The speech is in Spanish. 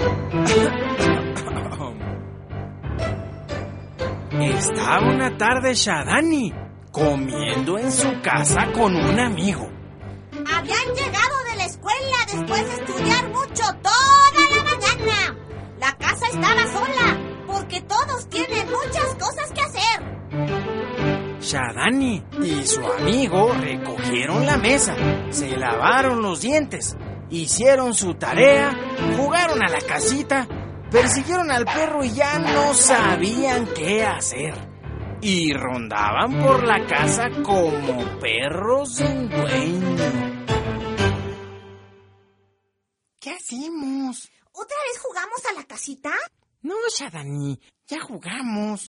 Estaba una tarde Shadani comiendo en su casa con un amigo. Habían llegado de la escuela después de estudiar mucho toda la mañana. La casa estaba sola porque todos tienen muchas cosas que hacer. Shadani y su amigo recogieron la mesa, se lavaron los dientes, hicieron su tarea, jugaron a la casita, persiguieron al perro y ya no sabían qué hacer. Y rondaban por la casa como perros sin dueño. ¿Qué hacemos? ¿Otra vez jugamos a la casita? No, Shadani, ya jugamos.